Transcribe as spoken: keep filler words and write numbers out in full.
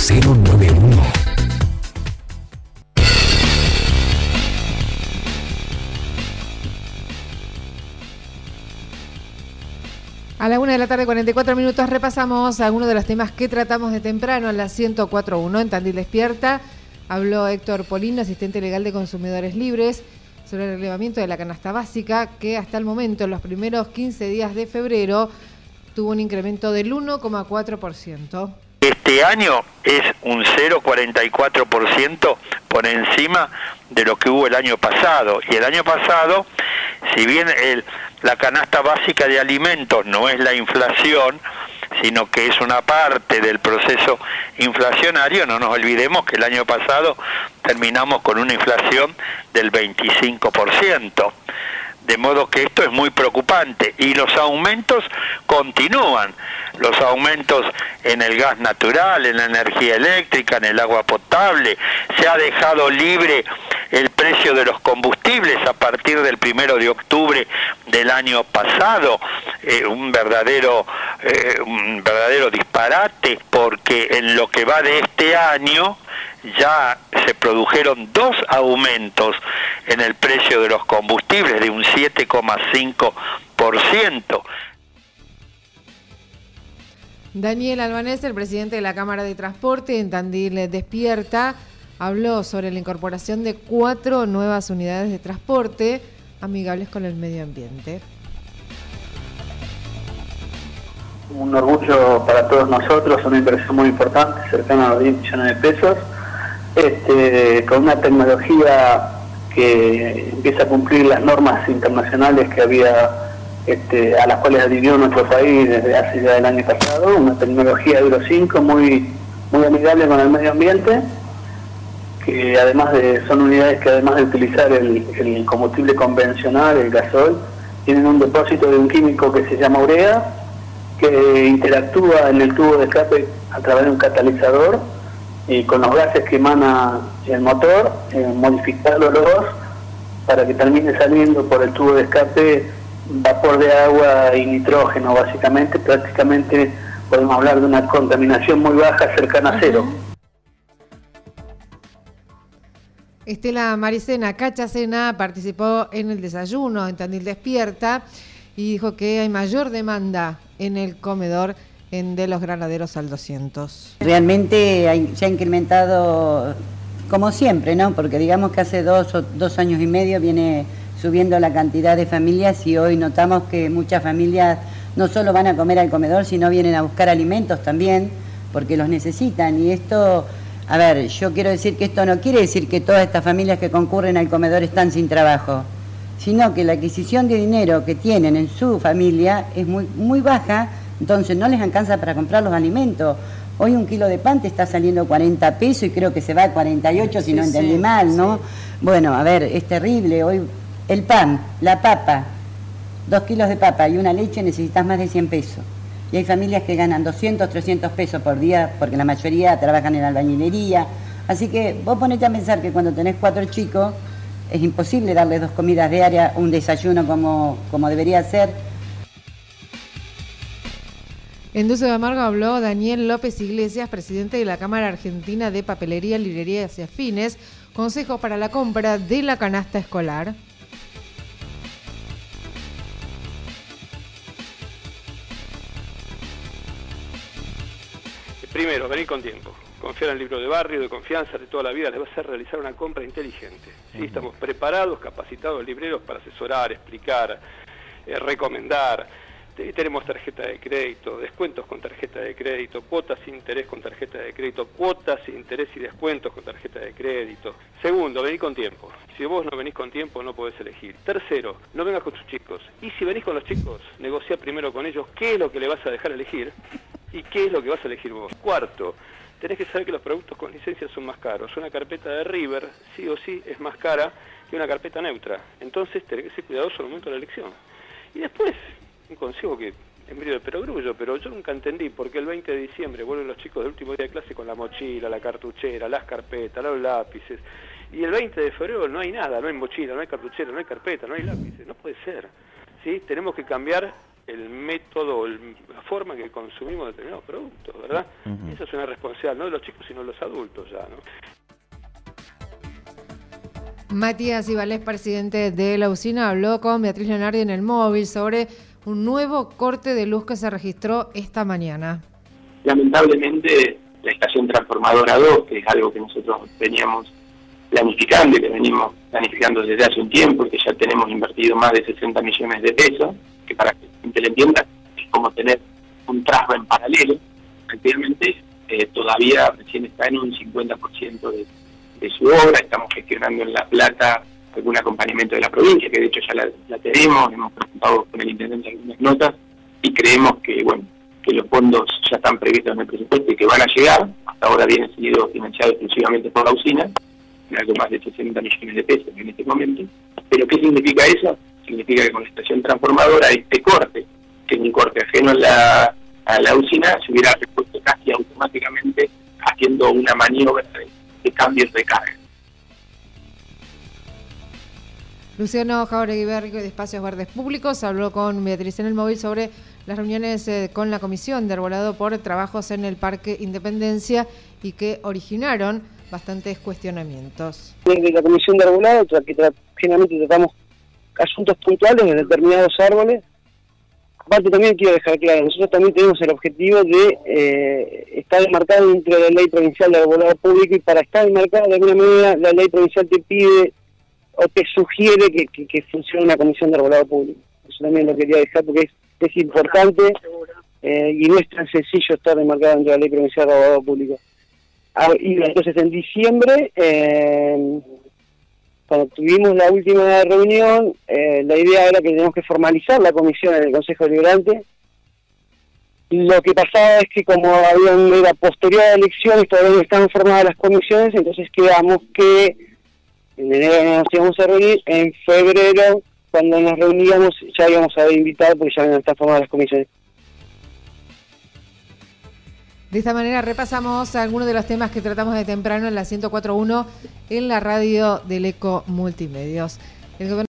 cero nueve uno. A la una de la tarde, cuarenta y cuatro minutos, repasamos algunos de los temas que tratamos de temprano en la ciento cuatro punto uno. En Tandil Despierta habló Héctor Polino, asistente legal de Consumidores Libres, sobre el relevamiento de la canasta básica, que hasta el momento, en los primeros quince días de febrero, tuvo un incremento del uno coma cuatro por ciento. Este año es un cero coma cuarenta y cuatro por ciento por encima de lo que hubo el año pasado. Y el año pasado, si bien el, la canasta básica de alimentos no es la inflación, sino que es una parte del proceso inflacionario, no nos olvidemos que el año pasado terminamos con una inflación del veinticinco por ciento. De modo que esto es muy preocupante y los aumentos continúan. Los aumentos en el gas natural, en la energía eléctrica, en el agua potable. Se ha dejado libre el precio de los combustibles a partir del primero de octubre del año pasado. Eh, un verdadero, eh, un verdadero disparate, porque en lo que va de este año ya se produjeron dos aumentos en el precio de los combustibles de un siete coma cinco por ciento. Daniel Albanés, el presidente de la Cámara de Transporte en Tandil Despierta, habló sobre la incorporación de cuatro nuevas unidades de transporte amigables con el medio ambiente. Un orgullo para todos nosotros, una inversión muy importante, cercana a los diez millones de pesos, este, con una tecnología que empieza a cumplir las normas internacionales que había, este, a las cuales adhirió nuestro país desde hace ya el año pasado, una tecnología Euro cinco muy, muy amigable con el medio ambiente, que además de, son unidades que además de utilizar el, el combustible convencional, el gasol, tienen un depósito de un químico que se llama urea, que interactúa en el tubo de escape a través de un catalizador y con los gases que emana el motor, eh, modificándolos para que termine saliendo por el tubo de escape vapor de agua y nitrógeno. Básicamente, prácticamente podemos hablar de una contaminación muy baja, cercana a cero. Estela Maricena Cachacena participó en el desayuno en Tandil Despierta y dijo que hay mayor demanda en el comedor en de los granaderos al doscientos. Realmente hay, se ha incrementado como siempre, ¿no? Porque digamos que hace dos, dos años y medio viene subiendo la cantidad de familias y hoy notamos que muchas familias no solo van a comer al comedor, sino vienen a buscar alimentos también, porque los necesitan. Y esto, a ver, yo quiero decir que esto no quiere decir que todas estas familias que concurren al comedor están sin trabajo, sino que la adquisición de dinero que tienen en su familia es muy, muy baja, entonces no les alcanza para comprar los alimentos. Hoy un kilo de pan te está saliendo cuarenta pesos y creo que se va a cuarenta y ocho si sí, no entendí sí, mal, ¿no? Sí. Bueno, a ver, es terrible. Hoy el pan, la papa, dos kilos de papa y una leche necesitas más de cien pesos. Y hay familias que ganan doscientos, trescientos pesos por día, porque la mayoría trabajan en albañilería. Así que vos ponete a pensar que cuando tenés cuatro chicos, es imposible darles dos comidas diarias, un desayuno como, como debería ser. En Dulce de Amargo habló Daniel López Iglesias, presidente de la Cámara Argentina de Papelería, Librerías y Afines, consejos para la compra de la canasta escolar. Primero, venir con tiempo. Confiar en el libro de barrio, de confianza, de toda la vida, les va a hacer realizar una compra inteligente. ¿Sí? Uh-huh. Estamos preparados, capacitados, libreros para asesorar, explicar, eh, recomendar. Tenemos tarjeta de crédito, descuentos con tarjeta de crédito, cuotas sin interés con tarjeta de crédito, cuotas sin interés y descuentos con tarjeta de crédito. Segundo, venir con tiempo. Si vos no venís con tiempo, no podés elegir. Tercero, no vengas con tus chicos. Y si venís con los chicos, negocia primero con ellos qué es lo que le vas a dejar elegir y qué es lo que vas a elegir vos. Cuarto, tenés que saber que los productos con licencia son más caros. Una carpeta de River, sí o sí, es más cara que una carpeta neutra. Entonces tenés que ser cuidadoso al momento de la elección. Y después, un consejo que es medio de perogrullo, pero yo nunca entendí por qué el veinte de diciembre vuelven los chicos del último día de clase con la mochila, la cartuchera, las carpetas, los lápices. Y el veinte de febrero no hay nada, no hay mochila, no hay cartuchera, no hay carpeta, no hay lápices. No puede ser. ¿Sí? Tenemos que cambiar el método, el, la forma en que consumimos determinados productos, ¿verdad? Uh-huh. Esa es una responsabilidad no de los chicos, sino de los adultos ya, ¿no? Matías Ibalés, presidente de la usina, habló con Beatriz Leonardi en el móvil sobre un nuevo corte de luz que se registró esta mañana. Lamentablemente, la estación transformadora dos, que es algo que nosotros veníamos planificando y que venimos planificando desde hace un tiempo y que ya tenemos invertido más de sesenta millones de pesos, que para que la gente lo entienda es como tener un trabajo en paralelo, efectivamente eh, todavía recién está en un cincuenta por ciento de, de su obra. Estamos gestionando en La Plata algún acompañamiento de la provincia, que de hecho ya la, la tenemos, hemos presentado con el intendente algunas notas y creemos que bueno que los fondos ya están previstos en el presupuesto y que van a llegar. Hasta ahora vienen siendo financiados exclusivamente por la usina, en algo más de sesenta millones de pesos en este momento. Pero ¿qué significa eso? Significa que con la estación transformadora este corte, que es un corte ajeno a la, a la usina, se hubiera repuesto casi automáticamente haciendo una maniobra de, de cambios de carga. Luciano Jauregui Berrico de Espacios Verdes Públicos habló con Beatriz en el móvil sobre las reuniones eh, con la Comisión de Arbolado por trabajos en el Parque Independencia y que originaron bastantes cuestionamientos. De la Comisión de Arbolado, que tra- generalmente tratamos asuntos puntuales de determinados árboles. Aparte también quiero dejar claro, nosotros también tenemos el objetivo de eh, estar enmarcado dentro de la Ley Provincial de Arbolado Público, y para estar enmarcado de alguna manera la Ley Provincial te pide o te sugiere que, que, que funcione una Comisión de Arbolado Público. Eso también lo quería dejar porque es, es importante eh, y no es tan sencillo estar enmarcado dentro de la Ley Provincial de Arbolado Público. Ah, y entonces en diciembre, eh, cuando tuvimos la última reunión, eh, la idea era que teníamos que formalizar la comisión en el Consejo Deliberante. Lo que pasaba es que como había una era posterior a elecciones, todavía no estaban formadas las comisiones, entonces quedamos que en enero nos íbamos a reunir, en febrero, cuando nos reuníamos, ya íbamos a haber invitado porque ya no están formadas las comisiones. De esta manera repasamos algunos de los temas que tratamos de temprano en la ciento cuatro punto uno en la radio del Eco Multimedios. El